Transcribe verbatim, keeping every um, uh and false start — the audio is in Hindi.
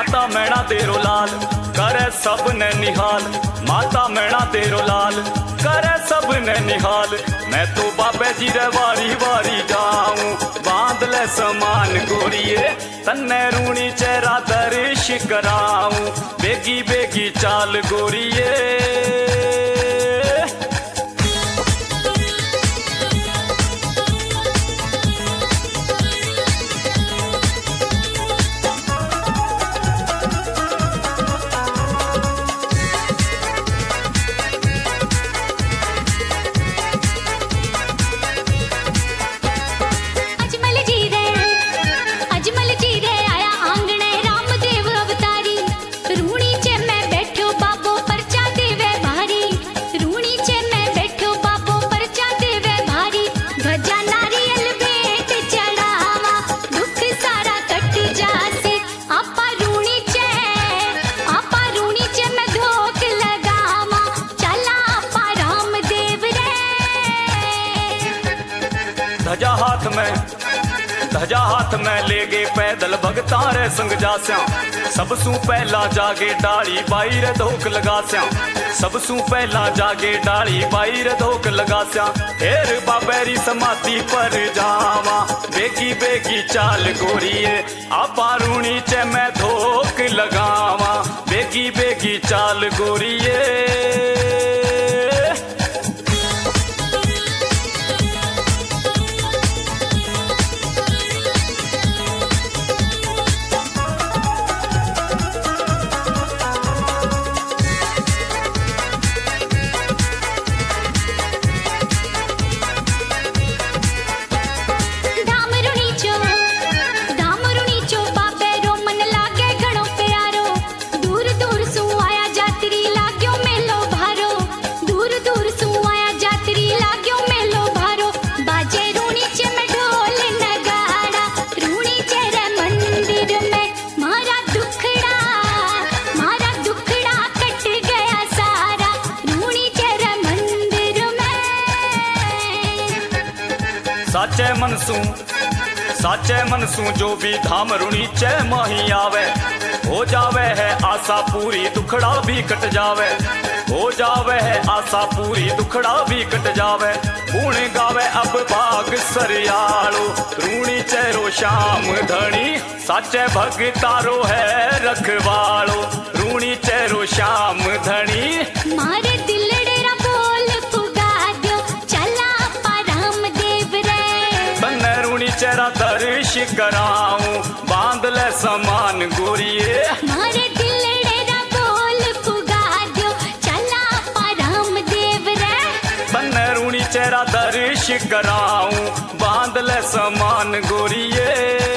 माता मैणा तेरो लाल करे सब ने निहाल, माता मैणा तेरो लाल करे सब ने निहाल। मैं तो बाबे जी रे वारी वारी जाऊं, बांध ले समान गोरिये तन्ने रूणी चेहरा दर्श कराऊं, बेगी बेगी चाल गोरिये। धजा हाथ में धजा हाथ में ले गए पैदल भगता रे संग जास्या, सबसू पहला जागे डाली बाई रे धोक लगास्या, सबसू पहला जागे डाली बाई रे धोक लगास्या। हेर बाबेरी समाधि पर जावा, बेगी बेगी चाल गोरिये आपा रूणी चे मैं धोक लगावा, बेगी बेगी चाल गोरिये। साचे मनसू साचे मनसू जो भी धाम रुणी चे माही आवे, हो जावे है आशा पूरी दुखड़ा भी कट जावे, हो जावे है आशा पूरी दुखड़ा भी कट जावे। गुण गावे अब बाग सरियालो रूणी चेरो श्याम धनी, साचे भगतारो है रखवालो रूणी चेरो श्याम धनी। मारे दिलड़े रा बोल पुगा दो चला परम देव रे, बन्ने रूणी चेहरा दर्श कराऊं, बांध ले समान गोरिये। मारे दिलड़े रा बोल पुगा दो चला परम देव रे, बन्ने रूणी चेहरा दर्श कराऊं, बांध ले समान गोरिये।